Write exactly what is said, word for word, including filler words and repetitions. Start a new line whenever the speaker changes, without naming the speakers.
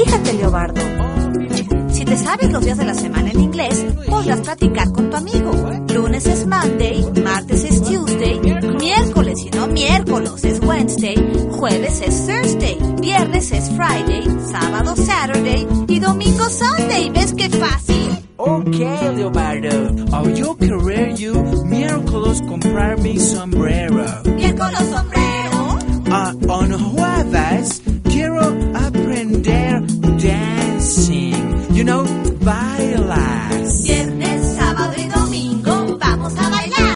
Fíjate, Leobardo, si te sabes los días de la semana en inglés, podrás platicar con tu amigo. Lunes es Monday, martes es Tuesday, miércoles y no miércoles es Wednesday, jueves es Thursday, viernes es Friday, sábado Saturday y domingo Sunday. ¿Ves qué fácil?
Okay, Leobardo. Oh, yo querer you miércoles comprar mi sombrero.
Miércoles